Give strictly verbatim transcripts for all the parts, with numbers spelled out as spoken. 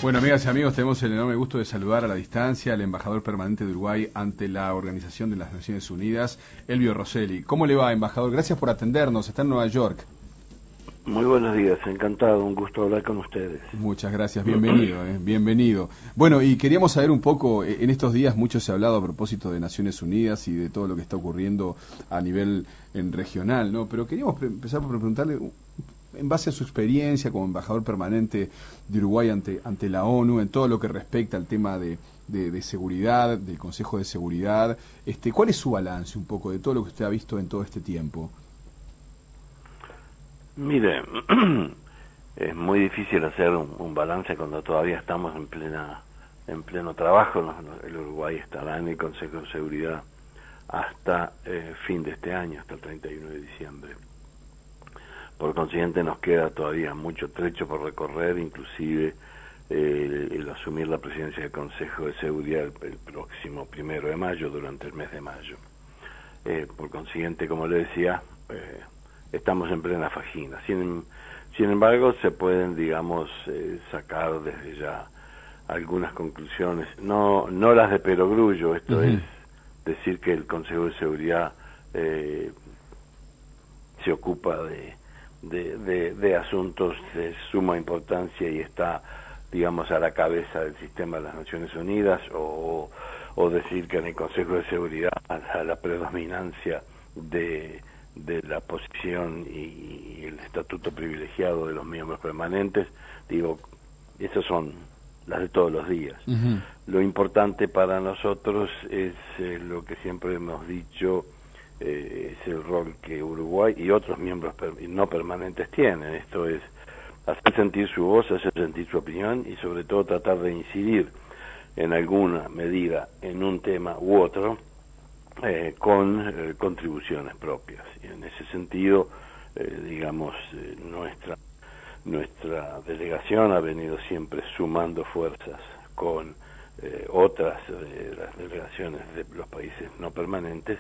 Bueno, amigas y amigos, tenemos el enorme gusto de saludar a la distancia al embajador permanente de Uruguay ante la Organización de las Naciones Unidas, Elvio Rosselli. ¿Cómo le va, embajador? Gracias por atendernos. Está en Nueva York. Muy buenos días, encantado, un gusto hablar con ustedes. Muchas gracias, bienvenido, eh, bienvenido. Bueno, y queríamos saber un poco, eh, en estos días mucho se ha hablado a propósito de Naciones Unidas y de todo lo que está ocurriendo a nivel en regional, ¿no? Pero queríamos pre empezar por preguntarle, en base a su experiencia como embajador permanente de Uruguay ante, ante la ONU, en todo lo que respecta al tema de, de, de seguridad, del Consejo de Seguridad, este, ¿cuál es su balance un poco de todo lo que usted ha visto en todo este tiempo? Mire, es muy difícil hacer un, un balance cuando todavía estamos en plena en pleno trabajo. El Uruguay estará en el Consejo de Seguridad hasta eh, fin de este año, hasta el treinta y uno de diciembre. Por consiguiente nos queda todavía mucho trecho por recorrer, inclusive eh, el, el asumir la presidencia del Consejo de Seguridad el, el próximo primero de mayo, durante el mes de mayo. Eh, por consiguiente, como le decía, eh, estamos en plena fajina. Sin, sin embargo, se pueden, digamos, eh, sacar desde ya algunas conclusiones, no no las de perogrullo, esto uh-huh. es decir que el Consejo de Seguridad eh, se ocupa de, de, de, de asuntos de suma importancia y está, digamos, a la cabeza del sistema de las Naciones Unidas, o, o decir que en el Consejo de Seguridad la, la predominancia de de la posición y, y el estatuto privilegiado de los miembros permanentes, digo, esas son las de todos los días. Uh-huh. Lo importante para nosotros es eh, lo que siempre hemos dicho, eh, es el rol que Uruguay y otros miembros per no permanentes tienen. Esto es hacer sentir su voz, hacer sentir su opinión y sobre todo tratar de incidir en alguna medida en un tema u otro, Eh, con eh, contribuciones propias, y en ese sentido eh, digamos eh, nuestra nuestra delegación ha venido siempre sumando fuerzas con eh, otras de las delegaciones de los países no permanentes,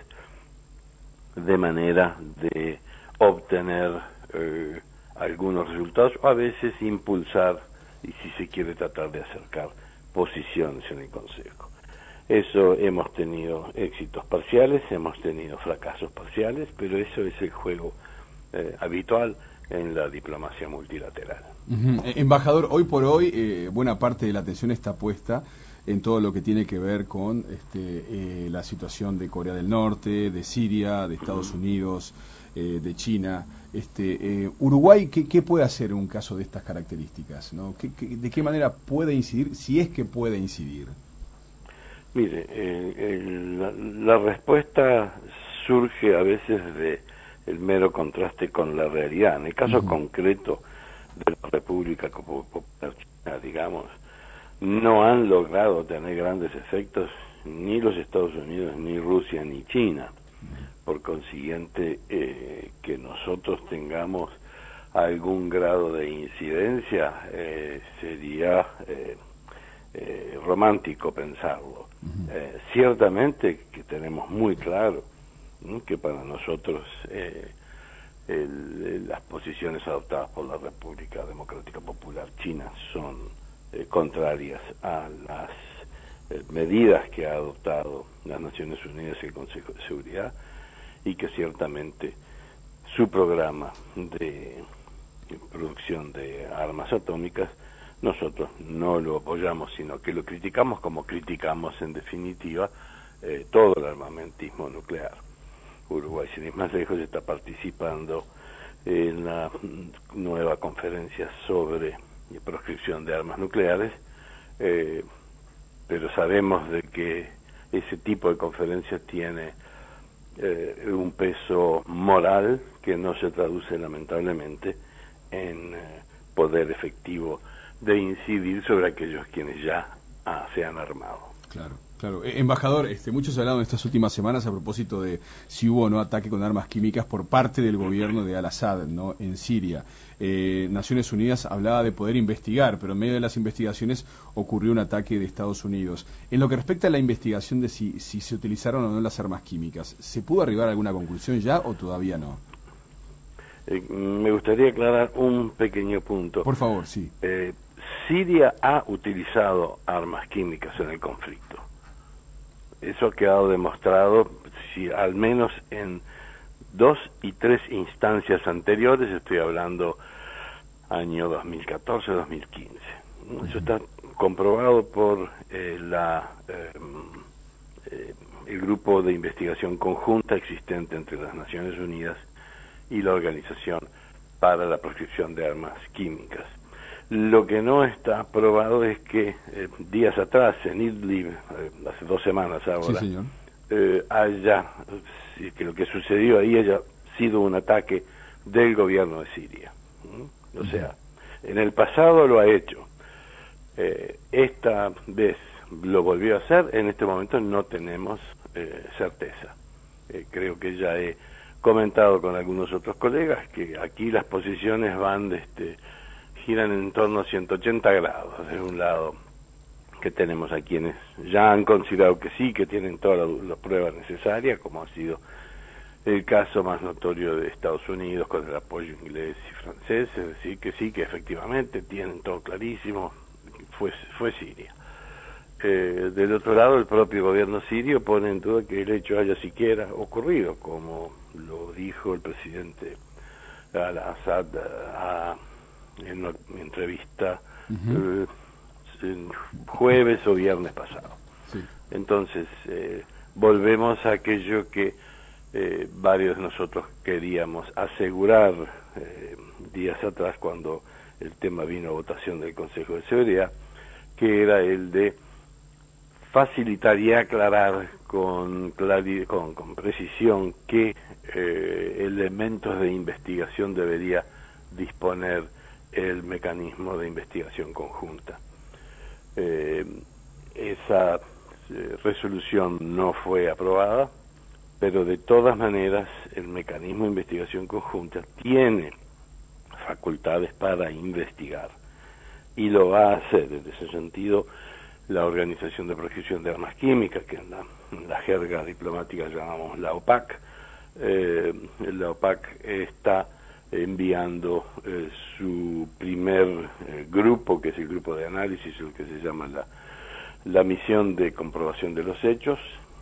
de manera de obtener eh, algunos resultados, o a veces impulsar, y si se quiere tratar de acercar posiciones en el Consejo. Eso, hemos tenido éxitos parciales, hemos tenido fracasos parciales, pero eso es el juego eh, habitual en la diplomacia multilateral. Uh-huh. Eh, embajador, hoy por hoy eh, buena parte de la atención está puesta en todo lo que tiene que ver con este, eh, la situación de Corea del Norte, de Siria, de Estados uh-huh. Unidos, eh, de China. Este, eh, Uruguay, ¿qué, ¿qué puede hacer en un caso de estas características, ¿no? ¿Qué, qué, ¿De qué manera puede incidir, si es que puede incidir? Mire, eh, el, la, la respuesta surge a veces de el mero contraste con la realidad. En el caso uh-huh. concreto de la República Popular China, digamos, no han logrado tener grandes efectos ni los Estados Unidos, ni Rusia, ni China. Por consiguiente, eh, que nosotros tengamos algún grado de incidencia eh, sería eh, eh, romántico pensarlo. Eh, ciertamente que tenemos muy claro ¿no? que para nosotros eh, el, las posiciones adoptadas por la República Democrática Popular China son eh, contrarias a las eh, medidas que ha adoptado las Naciones Unidas y el Consejo de Seguridad, y que ciertamente su programa de producción de armas atómicas nosotros no lo apoyamos, sino que lo criticamos, como criticamos en definitiva eh, todo el armamentismo nuclear. Uruguay, sin ir más lejos, está participando en la nueva conferencia sobre proscripción de armas nucleares, eh, pero sabemos de que ese tipo de conferencias tiene eh, un peso moral que no se traduce lamentablemente en eh, poder efectivo de incidir sobre aquellos quienes ya ah, se han armado. Claro, claro. Eh, embajador, este, mucho se ha hablado en estas últimas semanas a propósito de si hubo o no ataque con armas químicas por parte del gobierno de Al-Assad, ¿no? En Siria. Eh, Naciones Unidas hablaba de poder investigar, pero en medio de las investigaciones ocurrió un ataque de Estados Unidos. En lo que respecta a la investigación de si, si se utilizaron o no las armas químicas, ¿se pudo arribar a alguna conclusión ya o todavía no? Eh, me gustaría aclarar un pequeño punto. Por favor, sí. Eh, Siria ha utilizado armas químicas en el conflicto. Eso ha quedado demostrado, si al menos en dos y tres instancias anteriores, estoy hablando año dos mil catorce, dos mil quince. Eso está comprobado por eh, la eh, eh, el grupo de investigación conjunta existente entre las Naciones Unidas y la Organización para la Proscripción de Armas Químicas. Lo que no está probado es que eh, días atrás, en Idlib, eh, hace dos semanas ahora, sí, señor. Eh, haya, que lo que sucedió ahí haya sido un ataque del gobierno de Siria. ¿Mm? O sea, en el pasado lo ha hecho. Eh, esta vez lo volvió a hacer, en este momento no tenemos eh, certeza. Eh, creo que ya he comentado con algunos otros colegas que aquí las posiciones van de este, giran en torno a ciento ochenta grados. De un lado, que tenemos a quienes ya han considerado que sí, que tienen todas las pruebas necesarias, como ha sido el caso más notorio de Estados Unidos con el apoyo inglés y francés, es decir, que sí, que efectivamente tienen todo clarísimo, fue, fue Siria. Eh, del otro lado, el propio gobierno sirio pone en duda que el hecho haya siquiera ocurrido, como lo dijo el presidente al-Assad a, en una entrevista uh-huh. eh, en jueves o viernes pasado. Sí. Entonces, eh, volvemos a aquello que eh, varios de nosotros queríamos asegurar eh, días atrás cuando el tema vino a votación del Consejo de Seguridad, que era el de facilitar y aclarar con, clari con, con precisión qué eh, elementos de investigación debería disponer el mecanismo de investigación conjunta. Eh, esa eh, resolución no fue aprobada, pero de todas maneras el mecanismo de investigación conjunta tiene facultades para investigar y lo va a hacer. En ese sentido, la Organización de Proscripción de Armas Químicas, que en la, en la jerga diplomática llamamos la OPAC, eh, la OPAC está enviando eh, su primer eh, grupo, que es el grupo de análisis, el que se llama la, la misión de comprobación de los hechos.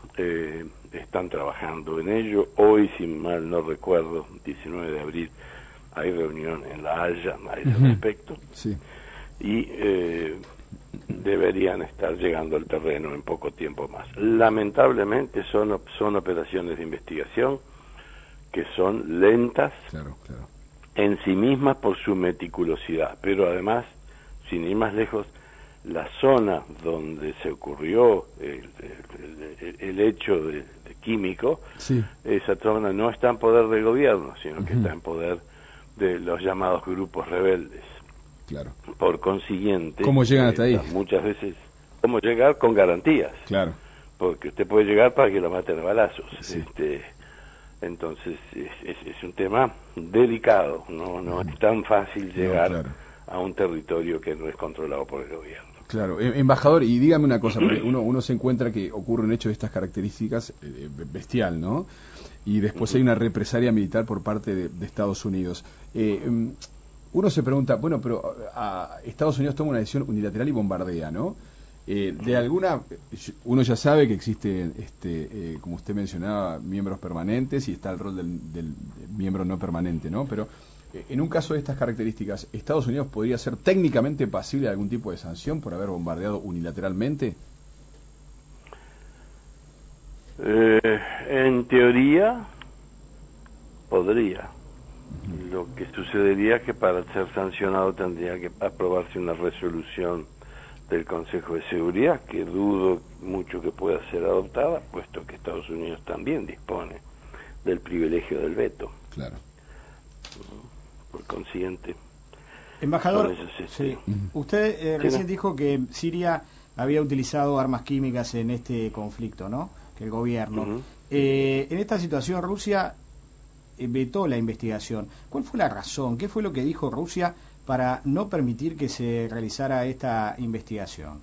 Eh, están trabajando en ello. Hoy, si mal no recuerdo, diecinueve de abril, hay reunión en La Haya a ese uh-huh. respecto. Sí. Y eh, deberían estar llegando al terreno en poco tiempo más. Lamentablemente son, son operaciones de investigación que son lentas, claro, claro. en sí mismas por su meticulosidad, pero además, sin ir más lejos, la zona donde se ocurrió el, el, el, el hecho de, de químico, sí. esa zona no está en poder del gobierno, sino uh-huh. que está en poder de los llamados grupos rebeldes. Claro. Por consiguiente, ¿cómo llegan hasta ahí? Muchas veces, ¿cómo llegar? Con garantías. Claro. Porque usted puede llegar para que lo maten a balazos. Sí. Este, entonces, es, es, es un tema delicado. No, no es tan fácil llegar no, claro. a un territorio que no es controlado por el gobierno. Claro. Embajador, y dígame una cosa, porque uno, uno se encuentra que ocurre un hecho de estas características eh, bestial, ¿no? Y después uh-huh. hay una represalia militar por parte de, de Estados Unidos. Eh, Uno se pregunta, bueno, pero a Estados Unidos toma una decisión unilateral y bombardea, ¿no? Eh, de alguna, uno ya sabe que existen, este, eh, como usted mencionaba, miembros permanentes y está el rol del, del miembro no permanente, ¿no? Pero eh, en un caso de estas características, ¿Estados Unidos podría ser técnicamente pasible de algún tipo de sanción por haber bombardeado unilateralmente? Eh, en teoría, podría. Lo que sucedería es que para ser sancionado tendría que aprobarse una resolución del Consejo de Seguridad, que dudo mucho que pueda ser adoptada, puesto que Estados Unidos también dispone del privilegio del veto. Claro. Por consiguiente. Embajador, este, sí. usted eh, recién no? dijo que Siria había utilizado armas químicas en este conflicto, ¿no? Que el gobierno. Uh-huh. eh, en esta situación, Rusia vetó la investigación. ¿Cuál fue la razón? ¿Qué fue lo que dijo Rusia para no permitir que se realizara esta investigación?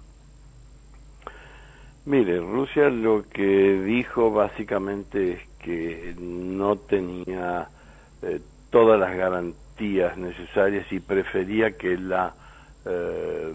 Mire, Rusia lo que dijo básicamente es que no tenía eh, todas las garantías necesarias y prefería que la eh,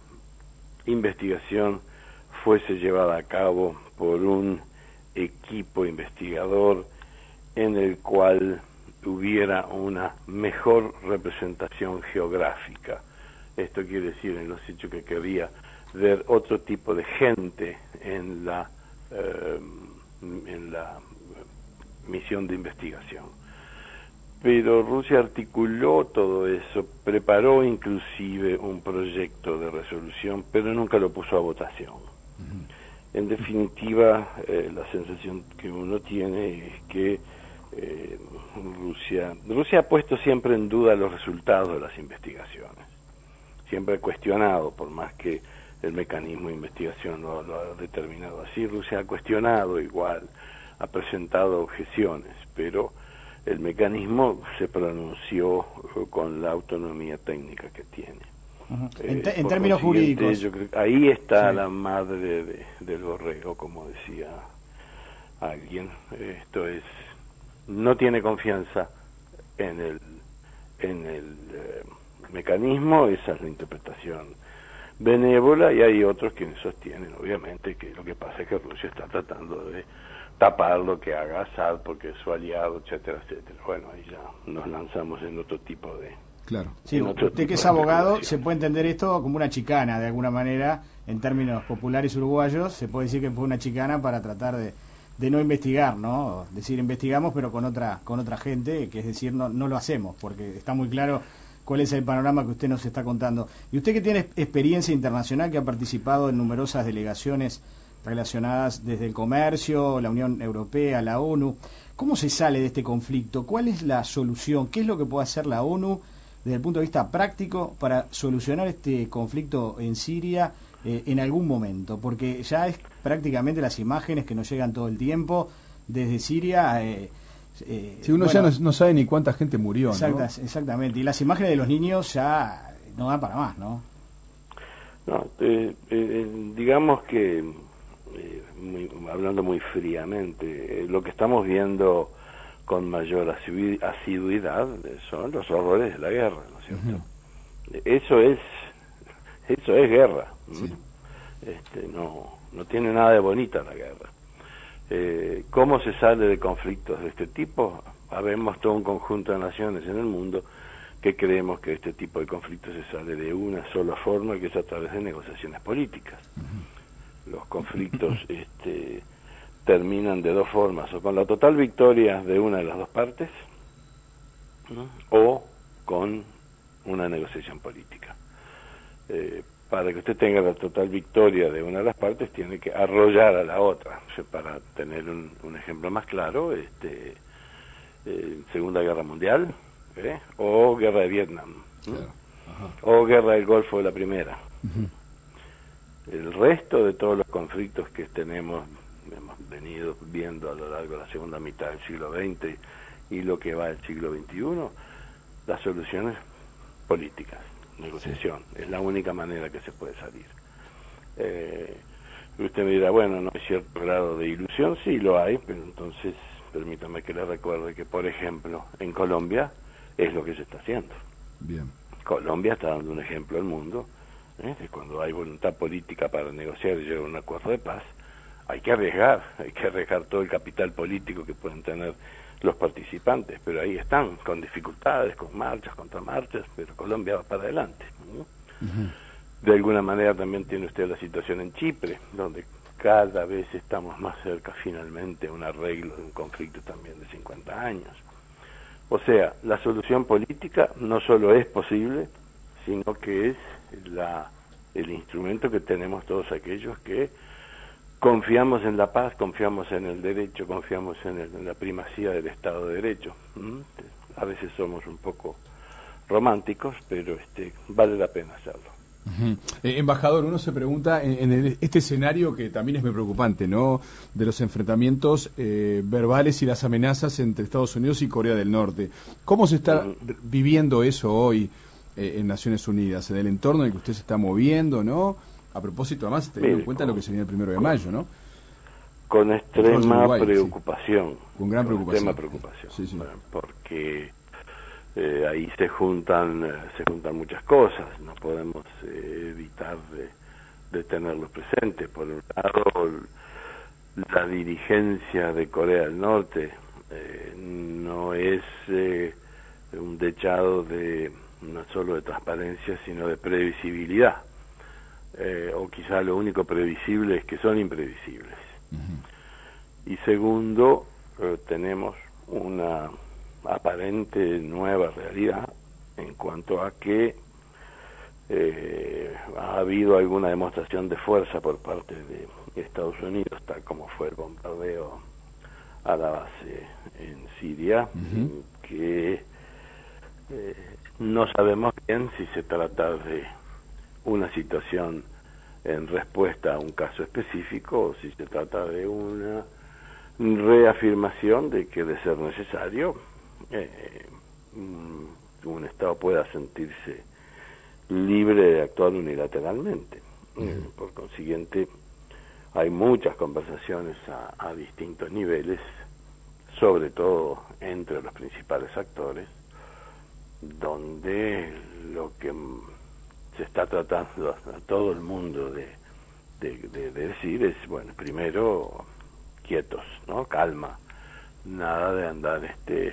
investigación fuese llevada a cabo por un equipo investigador en el cual hubiera una mejor representación geográfica. Esto quiere decir en los hechos que quería ver otro tipo de gente en la eh, en la misión de investigación. Pero Rusia articuló todo eso, preparó inclusive un proyecto de resolución, pero nunca lo puso a votación. Uh-huh. En definitiva, eh, la sensación que uno tiene es que eh, Rusia, Rusia ha puesto siempre en duda los resultados de las investigaciones. Siempre ha cuestionado, por más que el mecanismo de investigación lo, lo ha determinado así, Rusia ha cuestionado igual, ha presentado objeciones, pero el mecanismo se pronunció con la autonomía técnica que tiene. Uh-huh. Eh, en, te, en términos jurídicos. Yo creo que ahí está sí. la madre de, del borrego, como decía alguien. Esto es, no tiene confianza en el, en el eh, mecanismo, esa es la interpretación benévola, y hay otros que sostienen, obviamente, que lo que pasa es que Rusia está tratando de tapar lo que haga Assad porque es su aliado, etcétera, etcétera. Bueno, ahí ya nos lanzamos en otro tipo de... Claro. Sí, usted que es abogado, se puede entender esto como una chicana, de alguna manera, en términos populares uruguayos, se puede decir que fue una chicana para tratar de, de no investigar, ¿no? Es decir, investigamos, pero con otra con otra gente, que es decir, no, no lo hacemos, porque está muy claro cuál es el panorama que usted nos está contando. Y usted que tiene experiencia internacional, que ha participado en numerosas delegaciones relacionadas desde el comercio, la Unión Europea, la ONU, ¿cómo se sale de este conflicto? ¿Cuál es la solución? ¿Qué es lo que puede hacer la ONU desde el punto de vista práctico para solucionar este conflicto en Siria eh, en algún momento? Porque ya es prácticamente las imágenes que nos llegan todo el tiempo desde Siria. Eh, eh, si uno bueno, ya no, no sabe ni cuánta gente murió, exacta, ¿no? Exactamente. Y las imágenes de los niños ya no dan para más, ¿no? No, eh, eh, digamos que Eh, muy, hablando muy fríamente, eh, lo que estamos viendo con mayor asiduidad son los horrores de la guerra, ¿no es cierto? Uh-huh. Eso es eso es guerra. Sí. Este, no no tiene nada de bonita la guerra. Eh, ¿Cómo se sale de conflictos de este tipo? Habemos todo un conjunto de naciones en el mundo que creemos que este tipo de conflictos se sale de una sola forma, que es a través de negociaciones políticas. Uh-huh. Los conflictos este, terminan de dos formas, o con la total victoria de una de las dos partes, ¿no? O con una negociación política. Eh, para que usted tenga la total victoria de una de las partes, tiene que arrollar a la otra. O sea, para tener un, un ejemplo más claro, este, eh, Segunda Guerra Mundial, ¿eh? O Guerra de Vietnam, ¿no? Claro. O Guerra del Golfo de la Primera. Uh-huh. El resto de todos los conflictos que tenemos, hemos venido viendo a lo largo de la segunda mitad del siglo veinte y lo que va del siglo veintiuno, las soluciones políticas, negociación, sí. Es la única manera que se puede salir. Eh, usted me dirá, bueno, no hay cierto grado de ilusión, sí lo hay, pero entonces permítame que le recuerde que, por ejemplo, en Colombia es lo que se está haciendo. Bien. Colombia está dando un ejemplo al mundo. ¿Eh? Cuando hay voluntad política para negociar y llegar a un acuerdo de paz, hay que arriesgar, hay que arriesgar todo el capital político que pueden tener los participantes, pero ahí están, con dificultades, con marchas, contramarchas, pero Colombia va para adelante, ¿no? Uh-huh. De alguna manera también tiene usted la situación en Chipre, donde cada vez estamos más cerca finalmente a un arreglo de un conflicto también de cincuenta años. O sea, la solución política no solo es posible, sino que es la el instrumento que tenemos todos aquellos que confiamos en la paz, confiamos en el derecho, confiamos en, el, en la primacía del Estado de Derecho. ¿Mm? A veces somos un poco románticos, pero este vale la pena hacerlo. Uh-huh. Eh, embajador, uno se pregunta en, en el, este escenario que también es muy preocupante, ¿no? De los enfrentamientos eh, verbales y las amenazas entre Estados Unidos y Corea del Norte. ¿Cómo se está uh-huh. viviendo eso hoy eh, en Naciones Unidas, en el entorno en el que usted se está moviendo, ¿no? A propósito, además, teniendo en cuenta con, lo que se viene el primero de mayo, ¿no? Con extrema Uruguay, preocupación. Sí. Con gran con preocupación. Extrema preocupación. Sí, sí. Bueno, porque eh, ahí se juntan eh, se juntan muchas cosas, no podemos eh, evitar de, de tenerlos presentes. Por un lado, la dirigencia de Corea del Norte eh, no es eh, un dechado de no solo de transparencia, sino de previsibilidad. Eh, o quizá lo único previsible es que son imprevisibles. Uh-huh. Y segundo, eh, tenemos una aparente nueva realidad en cuanto a que eh, ha habido alguna demostración de fuerza por parte de Estados Unidos, tal como fue el bombardeo a la base en Siria, uh-huh. que eh, no sabemos bien si se trata de una situación en respuesta a un caso específico o si se trata de una reafirmación de que, de ser necesario, eh, un, un Estado pueda sentirse libre de actuar unilateralmente. Uh-huh. Eh, por consiguiente, hay muchas conversaciones a, a distintos niveles, sobre todo entre los principales actores, donde lo que se está tratando a todo el mundo de, de, de, de decir es, bueno, primero, quietos, ¿no? Calma, nada de andar este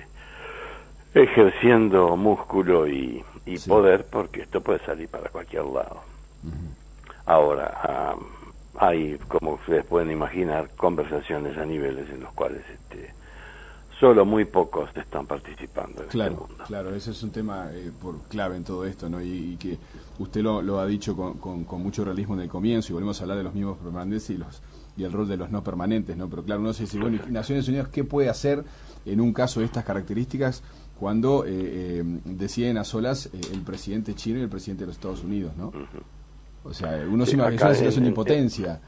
ejerciendo músculo y, y sí. poder, porque esto puede salir para cualquier lado. Uh-huh. Ahora, um, hay, como ustedes pueden imaginar, conversaciones a niveles en los cuales este solo muy pocos están participando en claro, este mundo. Claro, ese es un tema eh, por clave en todo esto, ¿no? Y, y que usted lo, lo ha dicho con, con, con mucho realismo en el comienzo, y volvemos a hablar de los mismos permanentes y los y el rol de los no permanentes, ¿no? Pero claro, uno se dice, bueno, Naciones Unidas, ¿qué puede hacer en un caso de estas características cuando eh, eh, deciden a solas eh, el presidente chino y el presidente de los Estados Unidos, ¿no? Uh-huh. O sea, uno sí, se imagina una situación en, de impotencia.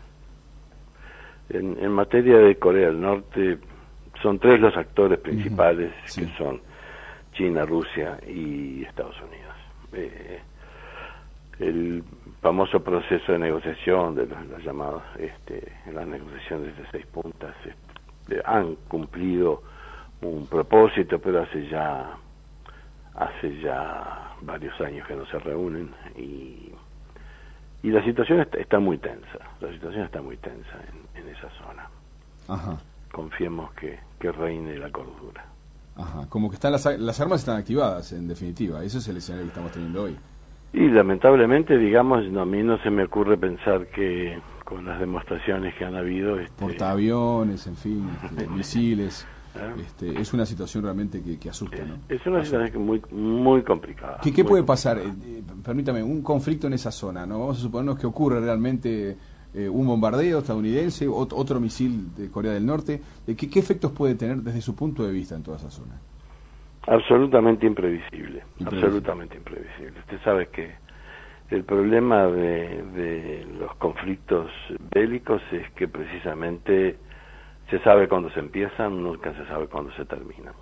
En, en materia de Corea del Norte, son tres los actores principales, uh-huh. sí. que son China, Rusia y Estados Unidos. Eh, el famoso proceso de negociación de los, los llamados, este, las negociaciones de seis puntas, este, han cumplido un propósito, pero hace ya hace ya varios años que no se reúnen y y la situación está, está muy tensa. La situación está muy tensa en, en esa zona. Ajá. Confiemos que, que reine la cordura. Ajá, como que están las, las armas están activadas, en definitiva. Ese es el escenario que estamos teniendo hoy. Y lamentablemente, digamos, no, a mí no se me ocurre pensar que con las demostraciones que han habido... Este... portaaviones, en fin, este, misiles... ¿Eh? Este, es una situación realmente que, que asusta, ¿no? Es, es una asusta. situación muy muy complicada. ¿Qué, qué muy puede complicada. pasar? Eh, permítame, un conflicto en esa zona, ¿no? Vamos a suponernos que ocurre realmente eh, un bombardeo estadounidense, otro, otro misil de Corea del Norte. Eh, ¿qué, ¿Qué efectos puede tener desde su punto de vista en toda esa zona? Absolutamente imprevisible, imprevisible. absolutamente imprevisible. Usted sabe que el problema de, de los conflictos bélicos es que precisamente se sabe cuándo se empiezan, nunca se sabe cuándo se terminan.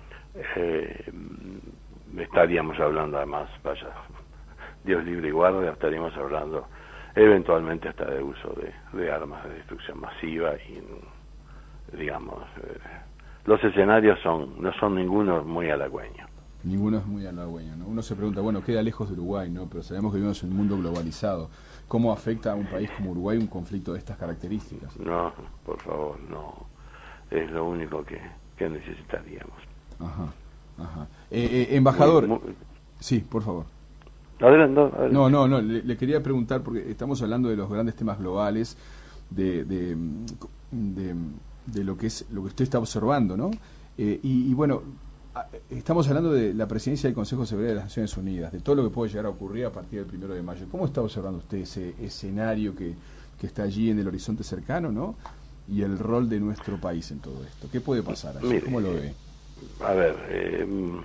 Eh, estaríamos hablando además, vaya, Dios libre y guarde, estaríamos hablando eventualmente hasta de uso de, de armas de destrucción masiva y, digamos, eh, los escenarios son no son ninguno muy halagüeños. Ninguno es muy halagüeño, ¿no? Uno se pregunta, bueno, queda lejos de Uruguay, ¿no? Pero sabemos que vivimos en un mundo globalizado. ¿Cómo afecta a un país como Uruguay un conflicto de estas características? No, por favor, no. Es lo único que, que necesitaríamos. Ajá, ajá. Eh, eh, embajador... Muy, muy... Sí, por favor. Adelante, adelante. No, no, no, le, le quería preguntar, porque estamos hablando de los grandes temas globales, de, de, de, de lo que es lo que usted está observando, ¿no? Eh, y, y bueno... Estamos hablando de la presidencia del Consejo de Seguridad de las Naciones Unidas, de todo lo que puede llegar a ocurrir a partir del primero de mayo. ¿Cómo está observando usted ese escenario que, que está allí en el horizonte cercano, ¿no? Y el rol de nuestro país en todo esto. ¿Qué puede pasar allí? Mire, ¿Cómo lo ve? A ver, eh,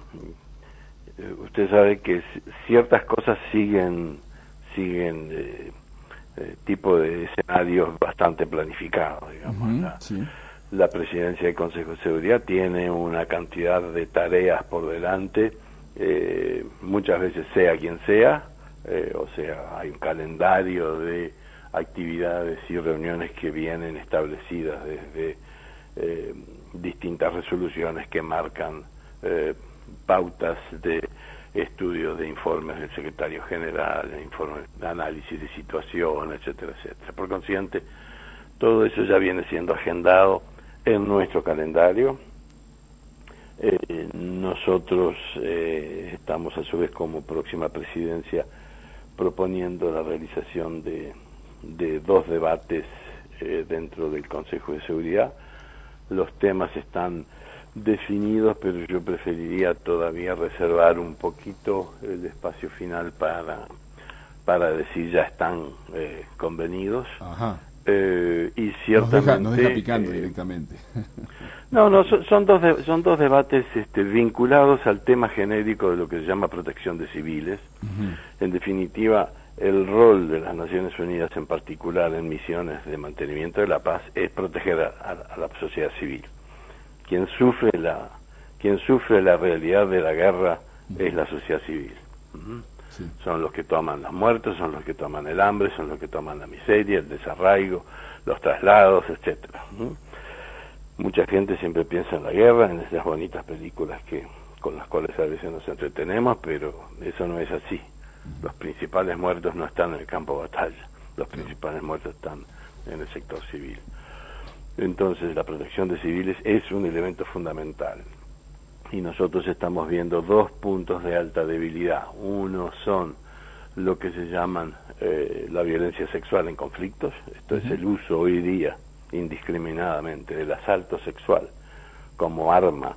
usted sabe que ciertas cosas siguen, siguen eh, eh, tipo de escenarios bastante planificados, digamos. Uh-huh, la, sí. La presidencia del Consejo de Seguridad tiene una cantidad de tareas por delante, eh, muchas veces sea quien sea, eh, o sea, hay un calendario de actividades y reuniones que vienen establecidas desde eh, distintas resoluciones que marcan eh, pautas de estudios de informes del secretario general, de informes de análisis de situación, etcétera, etcétera. Por consiguiente, todo eso ya viene siendo agendado en nuestro calendario. Eh, nosotros eh, estamos a su vez como próxima presidencia proponiendo la realización de, de dos debates eh, dentro del Consejo de Seguridad. Los temas están definidos, pero yo preferiría todavía reservar un poquito el espacio final para, para decir ya están eh, convenidos. Ajá. Eh, y ciertamente nos deja, nos deja picando eh, directamente. No, no, son, son dos de, son dos debates este, vinculados al tema genérico de lo que se llama protección de civiles. Uh-huh. En definitiva, el rol de las Naciones Unidas, en particular en misiones de mantenimiento de la paz, es proteger a, a, a la sociedad civil. Quien sufre la quien sufre la realidad de la guerra uh-huh. es la sociedad civil. Uh-huh. Sí. Son los que toman los muertos, son los que toman el hambre, son los que toman la miseria, el desarraigo, los traslados, etcétera. ¿Mm? Mucha gente siempre piensa en la guerra, en esas bonitas películas que con las cuales a veces nos entretenemos, pero eso no es así. Los principales muertos no están en el campo de batalla, los principales muertos están en el sector civil. Entonces, la protección de civiles es un elemento fundamental. Y nosotros estamos viendo dos puntos de alta debilidad. Uno son lo que se llaman eh, la violencia sexual en conflictos. Esto uh-huh. es el uso hoy día indiscriminadamente del asalto sexual como arma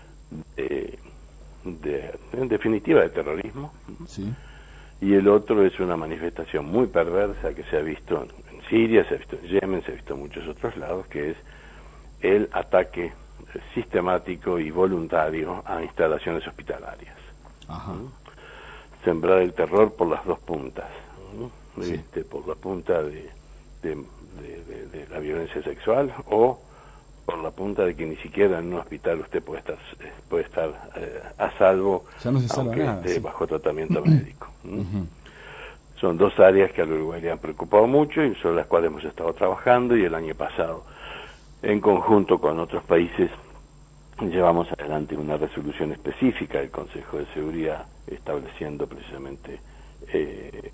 de, de, en definitiva de terrorismo. Sí. Y el otro es una manifestación muy perversa que se ha visto en, en Siria, se ha visto en Yemen, se ha visto en muchos otros lados, que es el ataque sistemático y voluntario a instalaciones hospitalarias. Ajá. ¿Mm? Sembrar el terror por las dos puntas, ¿Mm? Sí. este, por la punta de, de, de, de, de la violencia sexual o por la punta de que ni siquiera en un hospital usted puede estar puede estar eh, a salvo, ya no se salva aunque nada, esté sí. bajo tratamiento médico. ¿Mm? Uh-huh. Son dos áreas que al Uruguay le han preocupado mucho y sobre las cuales hemos estado trabajando, y el año pasado, en conjunto con otros países, llevamos adelante una resolución específica del Consejo de Seguridad estableciendo precisamente eh,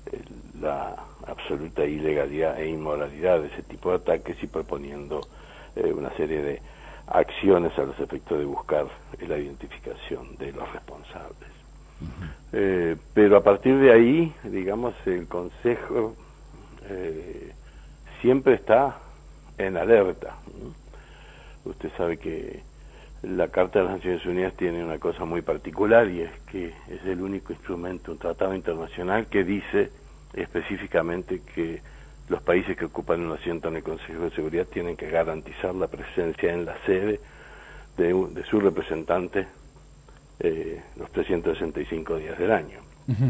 la absoluta ilegalidad e inmoralidad de ese tipo de ataques y proponiendo eh, una serie de acciones a los efectos de buscar la identificación de los responsables. Uh-huh. Eh, pero a partir de ahí, digamos, el Consejo eh, siempre está en alerta. Usted sabe que la Carta de las Naciones Unidas tiene una cosa muy particular, y es que es el único instrumento, un tratado internacional que dice específicamente que los países que ocupan un asiento en el Consejo de Seguridad tienen que garantizar la presencia en la sede de, de su representante eh, los trescientos sesenta y cinco días del año. Uh-huh.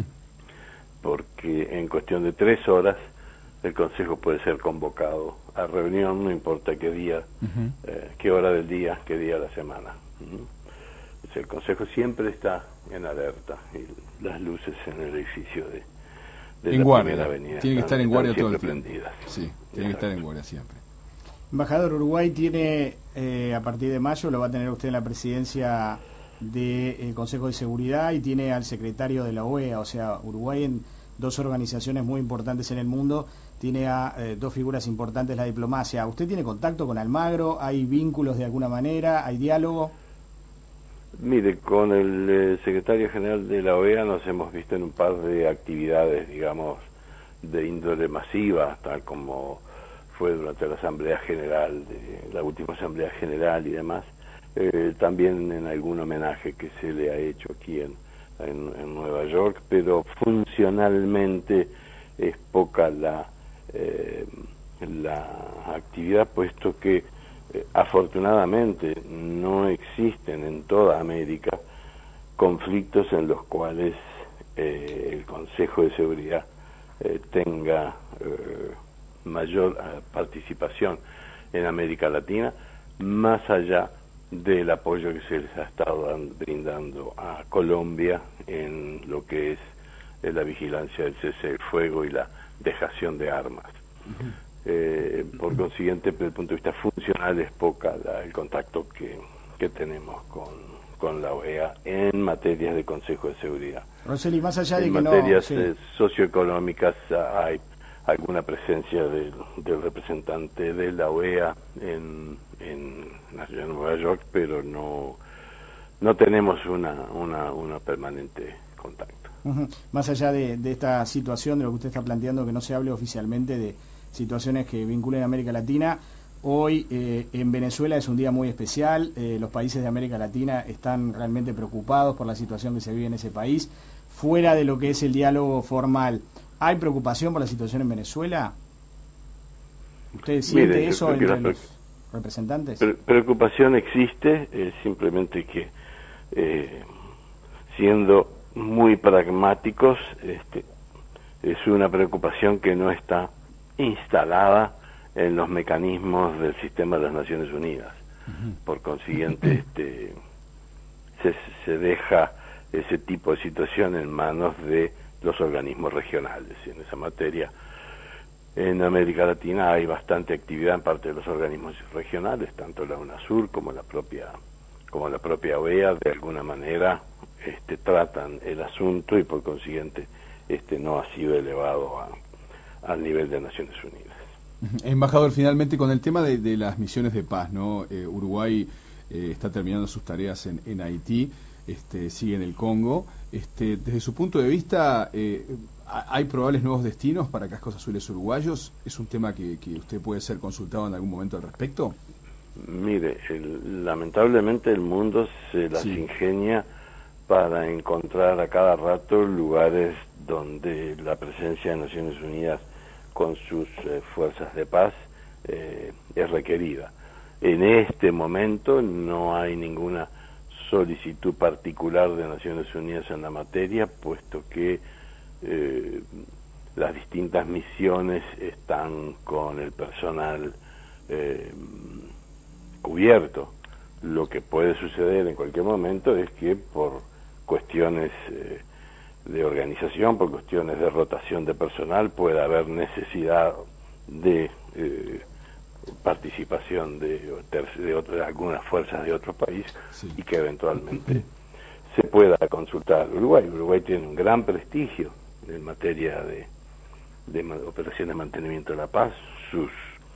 Porque en cuestión de tres horas el Consejo puede ser convocado a reunión, no importa qué día, uh-huh. eh, qué hora del día, qué día de la semana. Uh-huh. Entonces, el Consejo siempre está en alerta, y las luces en el edificio de, de en la guardia. Primera Avenida Tienen que estar en guardia todo el tiempo. Prendidas. Sí, tienen que estar en guardia siempre. Embajador, Uruguay tiene, eh, a partir de mayo, lo va a tener usted en la presidencia del Consejo de Seguridad, y tiene al secretario de la O E A, o sea, Uruguay en dos organizaciones muy importantes en el mundo, tiene a eh, dos figuras importantes de la diplomacia. ¿Usted tiene contacto con Almagro? ¿Hay vínculos de alguna manera? ¿Hay diálogo? Mire, con el eh, secretario general de la O E A nos hemos visto en un par de actividades, digamos, de índole masiva, tal como fue durante la Asamblea General, de, la última Asamblea General y demás. Eh, también en algún homenaje que se le ha hecho aquí en, en, en Nueva York, pero funcionalmente es poca la eh, la actividad, puesto que eh, afortunadamente no existen en toda América conflictos en los cuales eh, el Consejo de Seguridad eh, tenga eh, mayor eh, participación en América Latina, más allá del apoyo que se les ha estado dando, brindando a Colombia en lo que es eh, la vigilancia del cese del fuego y la dejación de armas. Uh-huh. Eh, por consiguiente, desde el punto de vista funcional, es poca la, el contacto que, que tenemos con, con la O E A en materias de Consejo de Seguridad. Roseli, más allá de en que materias no, sí. eh, socioeconómicas hay alguna presencia del, del representante de la O E A en, en la ciudad de Nueva York, pero no no tenemos una una, una permanente contacto. Uh-huh. Más allá de, de esta situación, de lo que usted está planteando, que no se hable oficialmente de situaciones que vinculen a América Latina, hoy eh, en Venezuela es un día muy especial, eh, los países de América Latina están realmente preocupados por la situación que se vive en ese país, fuera de lo que es el diálogo formal. ¿Hay preocupación por la situación en Venezuela? ¿Usted siente Mire, eso entre los los representantes? Pre preocupación existe, es simplemente que eh, siendo muy pragmáticos, este, es una preocupación que no está instalada en los mecanismos del sistema de las Naciones Unidas. Uh-huh. Por consiguiente, este, se, se deja ese tipo de situación en manos de los organismos regionales. En esa materia, en América Latina hay bastante actividad en parte de los organismos regionales, tanto la UNASUR como la propia como la propia O E A, de alguna manera este, tratan el asunto y por consiguiente este no ha sido elevado a, al nivel de Naciones Unidas. Embajador, finalmente con el tema de, de las misiones de paz, ¿no? Eh, Uruguay eh, está terminando sus tareas en, en Haití, este, sigue en el Congo. Este, desde su punto de vista, eh, ¿hay probables nuevos destinos para cascos azules uruguayos? ¿Es un tema que, que usted puede ser consultado en algún momento al respecto? Mire, el, lamentablemente el mundo se las sí. ingenia para encontrar a cada rato lugares donde la presencia de Naciones Unidas con sus eh, fuerzas de paz eh, es requerida. En este momento no hay ninguna solicitud particular de Naciones Unidas en la materia, puesto que eh, las distintas misiones están con el personal eh, cubierto. Lo que puede suceder en cualquier momento es que por cuestiones eh, de organización, por cuestiones de rotación de personal, pueda haber necesidad de eh, participación de, de, otro, de algunas fuerzas de otro país, sí. y que eventualmente se pueda consultar Uruguay. Uruguay tiene un gran prestigio en materia de, de operaciones de mantenimiento de la paz. Sus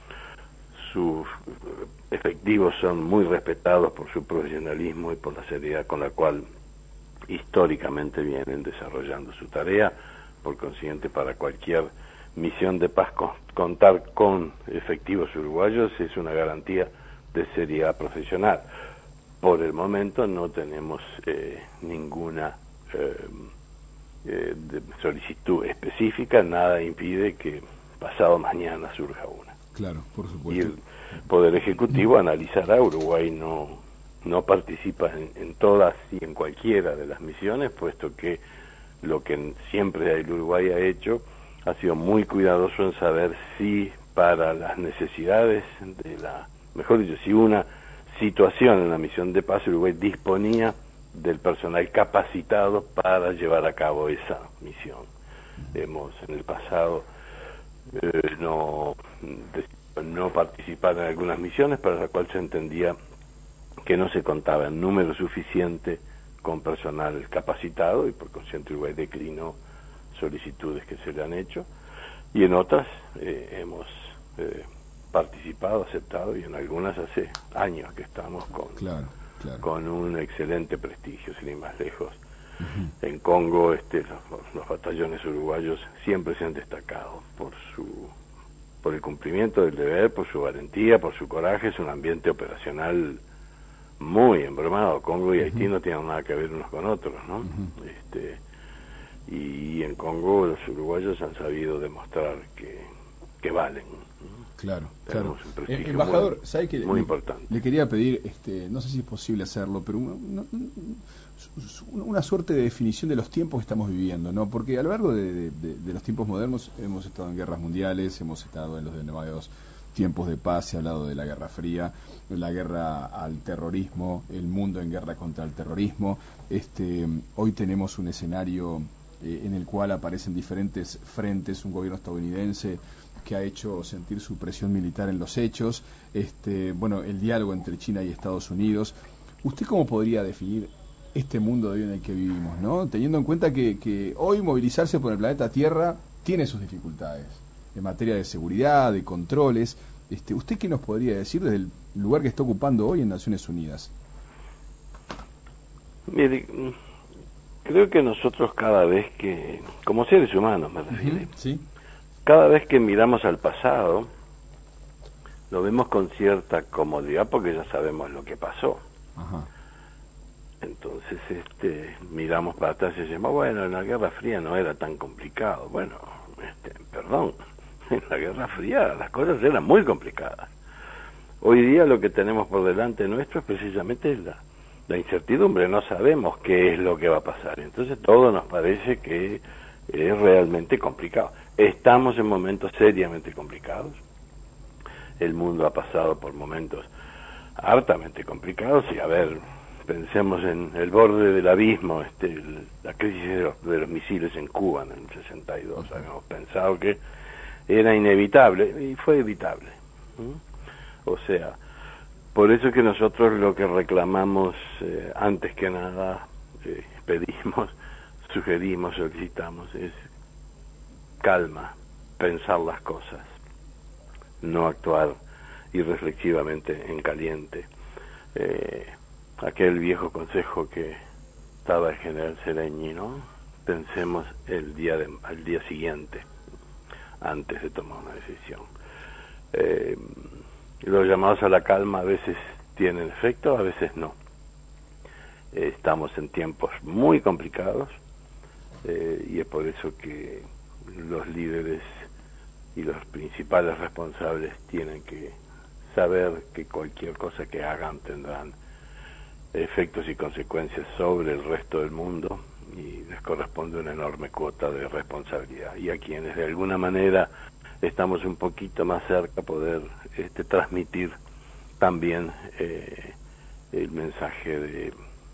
sus efectivos son muy respetados por su profesionalismo y por la seriedad con la cual históricamente vienen desarrollando su tarea. Por consiguiente, para cualquier misión de paz con, contar con efectivos uruguayos es una garantía de seriedad profesional. Por el momento no tenemos eh, ninguna eh, eh, de solicitud específica, nada impide que pasado mañana surja una. Claro, por supuesto. Y el Poder Ejecutivo analizará. Uruguay no no participa en, en todas y en cualquiera de las misiones, puesto que lo que siempre el Uruguay ha hecho ha sido muy cuidadoso en saber si para las necesidades de la, mejor dicho, si una situación en la misión de paz, Uruguay disponía del personal capacitado para llevar a cabo esa misión. Hemos en el pasado eh, no, no participar en algunas misiones para las cuales se entendía que no se contaba en número suficiente con personal capacitado y por consiguiente Uruguay declinó solicitudes que se le han hecho, y en otras eh, hemos eh, participado, aceptado, y en algunas hace años que estamos con, claro, claro. con un excelente prestigio, sin ir más lejos. Uh-huh. En Congo este, los, los batallones uruguayos siempre se han destacado por su por el cumplimiento del deber, por su valentía, por su coraje. Es un ambiente operacional muy embromado. Congo y Haití uh-huh. no tienen nada que ver unos con otros, ¿no? Uh-huh. Este, y en Congo los uruguayos han sabido demostrar que, que valen. Claro, Tenemos claro. un prestigio Eh, embajador, muy, ¿sabe que muy le, importante. Le quería pedir, este, no sé si es posible hacerlo, pero una, una, una suerte de definición de los tiempos que estamos viviendo, ¿no? Porque a lo largo de, de, de los tiempos modernos hemos estado en guerras mundiales, hemos estado en los denominados tiempos de paz, se ha hablado de la Guerra Fría, la guerra al terrorismo, el mundo en guerra contra el terrorismo. Este, hoy tenemos un escenario eh, en el cual aparecen diferentes frentes, un gobierno estadounidense que ha hecho sentir su presión militar en los hechos, este, bueno, el diálogo entre China y Estados Unidos. ¿Usted cómo podría definir este mundo de hoy en el que vivimos, ¿no? Teniendo en cuenta que, que hoy movilizarse por el planeta Tierra tiene sus dificultades en materia de seguridad, de controles. Este, ¿Usted qué nos podría decir desde el lugar que está ocupando hoy en Naciones Unidas? Mire, creo que nosotros cada vez que, como seres humanos me refiero, uh-huh, ¿sí? Cada vez que miramos al pasado, lo vemos con cierta comodidad porque ya sabemos lo que pasó. Ajá. Entonces, este, miramos para atrás y decimos, bueno, en la Guerra Fría no era tan complicado. Bueno, este, perdón, en la Guerra Fría las cosas eran muy complicadas. Hoy día lo que tenemos por delante nuestro es precisamente la, la incertidumbre, no sabemos qué es lo que va a pasar. Entonces todo nos parece que es realmente complicado. Estamos en momentos seriamente complicados. El mundo ha pasado por momentos hartamente complicados y, a ver, pensemos en el borde del abismo, este, el, la crisis de los, de los misiles en Cuba en el sesenta y dos. Habíamos pensado que era inevitable y fue evitable. ¿Mm? O sea, por eso es que nosotros lo que reclamamos, eh, antes que nada, eh, pedimos, sugerimos, solicitamos, es calma, pensar las cosas, no actuar irreflexivamente en caliente. Eh, aquel viejo consejo que daba el general Sereñi, ¿no? Pensemos el día de, al día siguiente, antes de tomar una decisión. Eh, los llamados a la calma a veces tienen efecto, a veces no. Eh, estamos en tiempos muy complicados eh, y es por eso que los líderes y los principales responsables tienen que saber que cualquier cosa que hagan tendrán efectos y consecuencias sobre el resto del mundo y les corresponde una enorme cuota de responsabilidad. Y a quienes de alguna manera estamos un poquito más cerca poder este, transmitir también eh, el mensaje de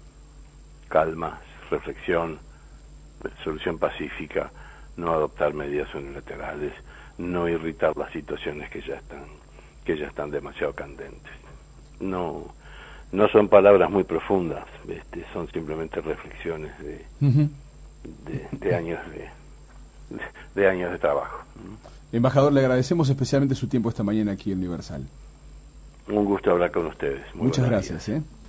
calma, reflexión, solución pacífica, no adoptar medidas unilaterales, no irritar las situaciones que ya están que ya están demasiado candentes. No no son palabras muy profundas, este, son simplemente reflexiones de, uh-huh. de, de años de, de, de años de trabajo. Embajador, le agradecemos especialmente su tiempo esta mañana aquí en Universal. Un gusto hablar con ustedes. Muy Muchas gracias. ¿eh?